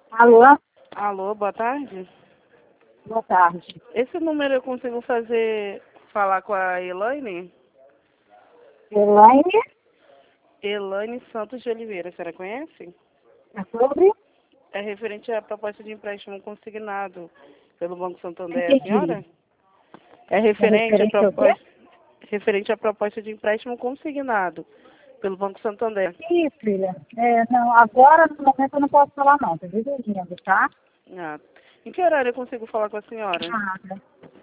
Alô? Alô, boa tarde. Boa tarde. Esse número eu consigo falar com a Elaine? Elaine, Elaine Santos de Oliveira, a senhora conhece? é sobre? É referente à proposta de empréstimo consignado pelo Banco Santander, a Entendi. senhora? É É referente ao quê? referente à proposta de empréstimo consignado pelo Banco Santander. Sim, filha. Não, agora, no momento, eu não posso falar, não. Tô dirigindo, tá? Ah, em que horário eu consigo falar com a senhora? Nada.